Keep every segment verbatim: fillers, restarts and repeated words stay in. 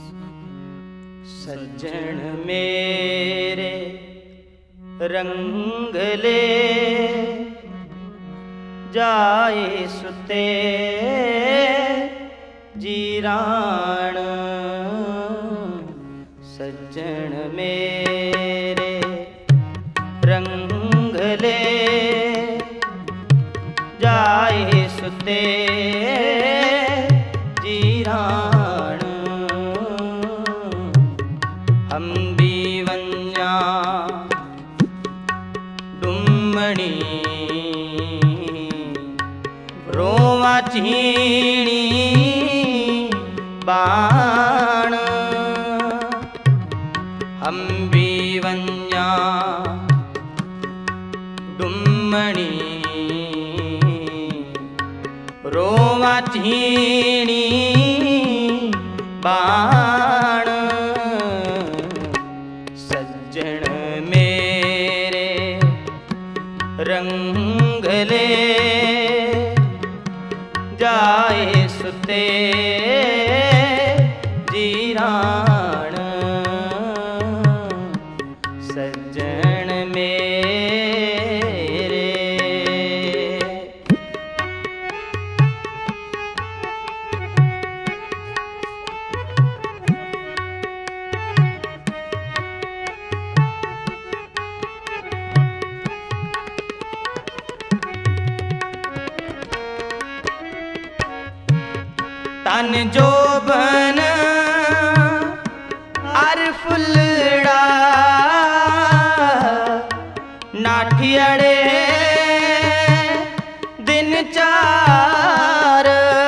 सज्जन मेरे रंग ले जाए सुते जीराण। सज्जन मेरे रंग ले जाए सुते जीराण। हम भी वन्या डुमणी रोवा चीणी बाण। हम भी वन्या डुमणी रोवा चीणी बाण। सज्जन मेरे रंग ले जाए सुते जीराण। सज्जन मेरे तन जोबन अर फुलड़ा नाठियड़े दिन चार।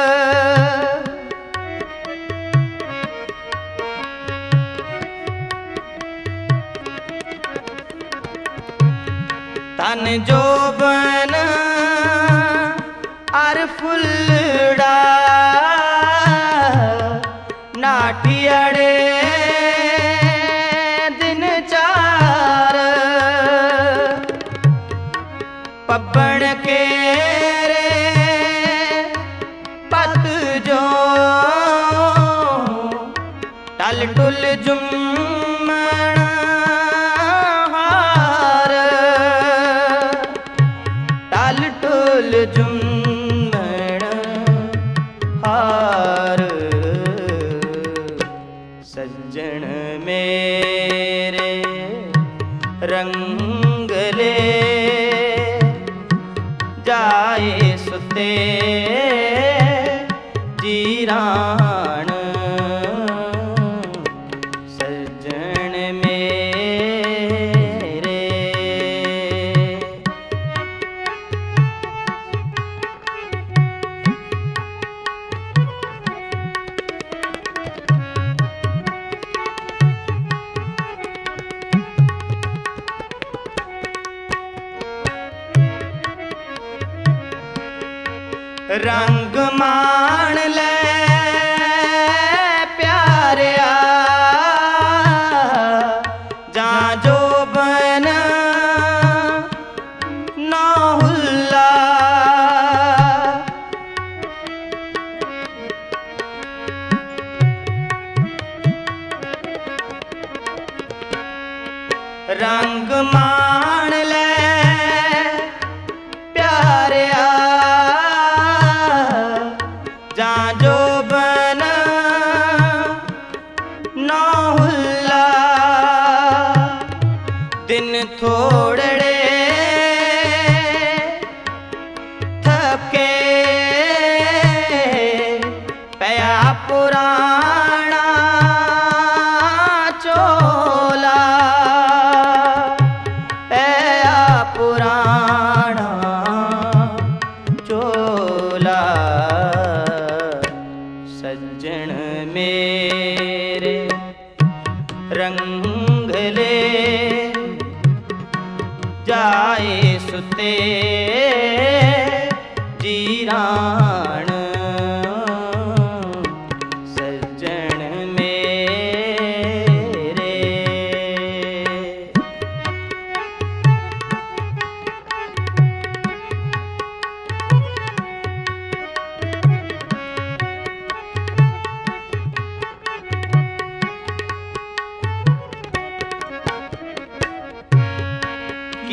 तन जोबन अर फुलड़ा नाठियड़े दिन चार। पब्बण के रे पत जो टल टुल जुम्मण हार। टल टुल जुम्मण हार। सज्जन मेरे रंग ले जाए सुते जीराण। सज्जन मेरे रंग मान ले प्यारिया जा जो बन ना हुल्ला। रंग मान ले प्यारिया जा जो बन ना हुल्ला। दिन थोड़े थके पया पुराना चोला। पया पुराना चोला। सज्जन मेरे रंग ले जाए सुते जीराण। सज्जन मेरे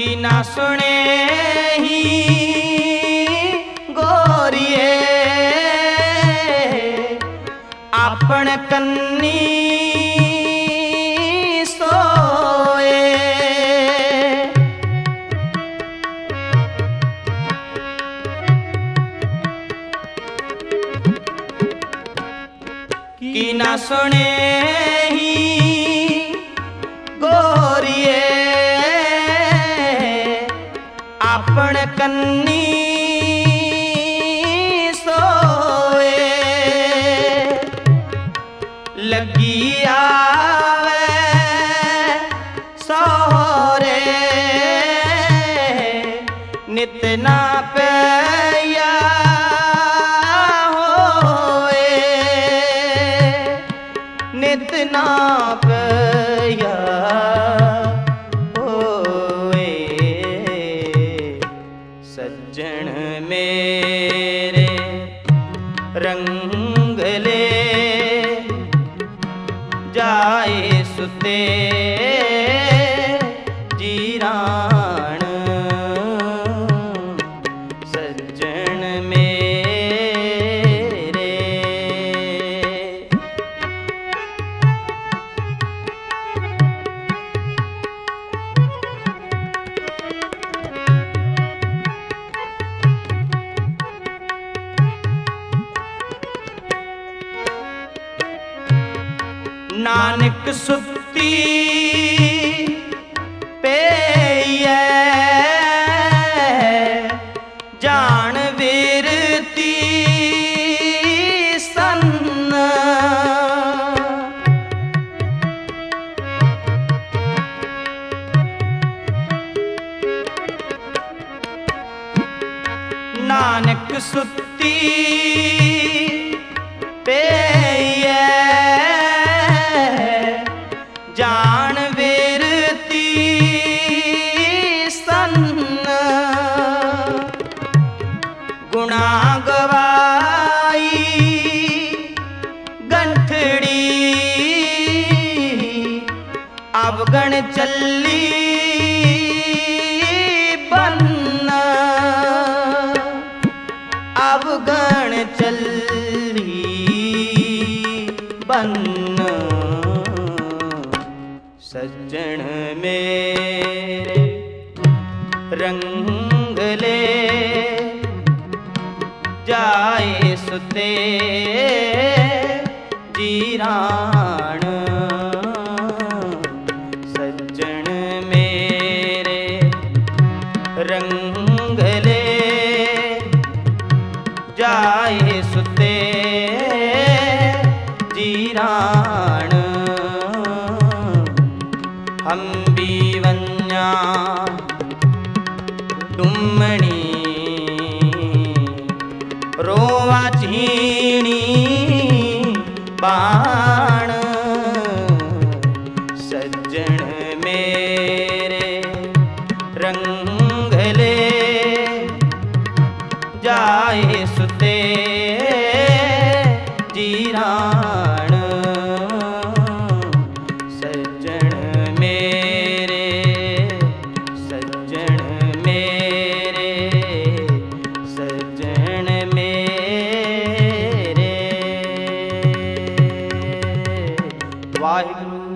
ना सुने ही गोरिए आपन कन्नी सोए। की ना सुने ही गोरिए आपन कन्नी सोए। लगी आवे सोहरे नित ना पैया होए। नित ना पैया होए। सज्जन मेरे रंग ले जाए सुते जीराण। सज्जन मेरे नानक सुती पेयै जान विरती सन्न। नानक सुती पेयै जान विरती सन्न। गुणा गवाई गंठड़ी अवगण चली बन्न। अवगण चली बन्न। सज्जन मेरे रंग ले जाए सुते जीराण। सज्जन मेरे रंग ले जाए सुते जीराण। हम भी वन्या डुमणी रोवा झीणी बाण। सज्जन मेरे रंग ले जाए सुते जीराण। सज्जन मेरे सज्जन मेरे सज्जन मेरे। वाहिगुरु।